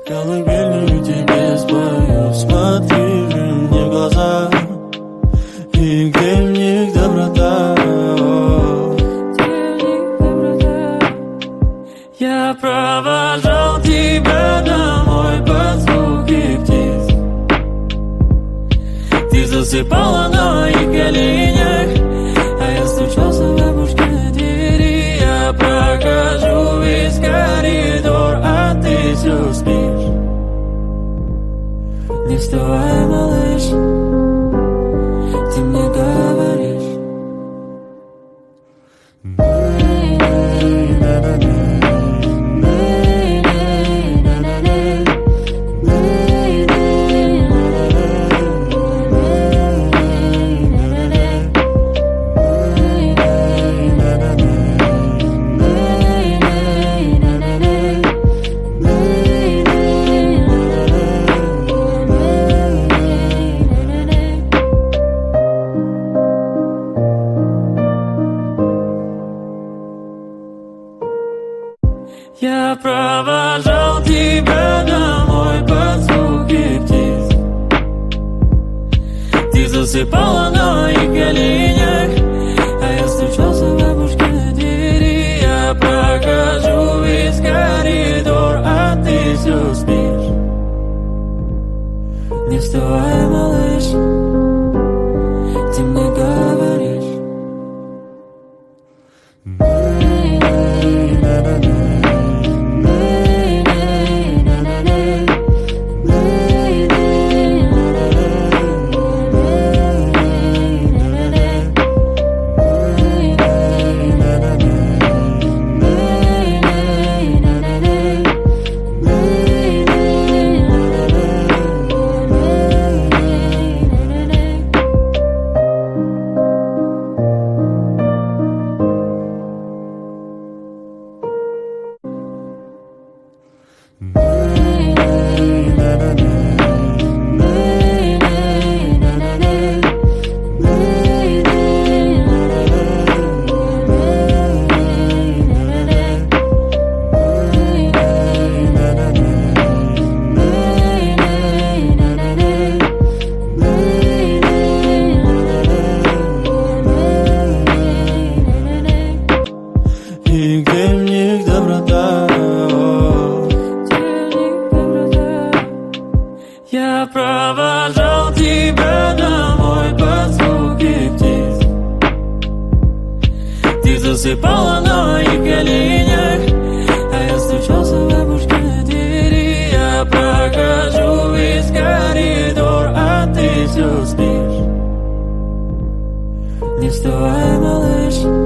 Колыбельную тебе спою, смотри мне в глаза, и где в них доброта? Я провожал тебя домой под звуки птиц. Ты засыпала на моих коленях, а я стучался в бабушкиной двери. Я прохожу весь коридор, а ты все спишь. Не вставай, малыш, ты мне говоришь. Я провожал тебя домой под звуки птиц. Ты засыпала на моих коленях, а я стучался в бабушкиной двери. Я прохожу весь коридор, а ты все спишь. Не вставай, малыш, ты мне говоришь. И где в них доброта? Я провожал тебя домой под звуки птиц. Ты засыпала на моих коленях, а я стучался в бабушкиной двери. Я прохожу весь коридор, а ты все спишь. Не вставай, малыш,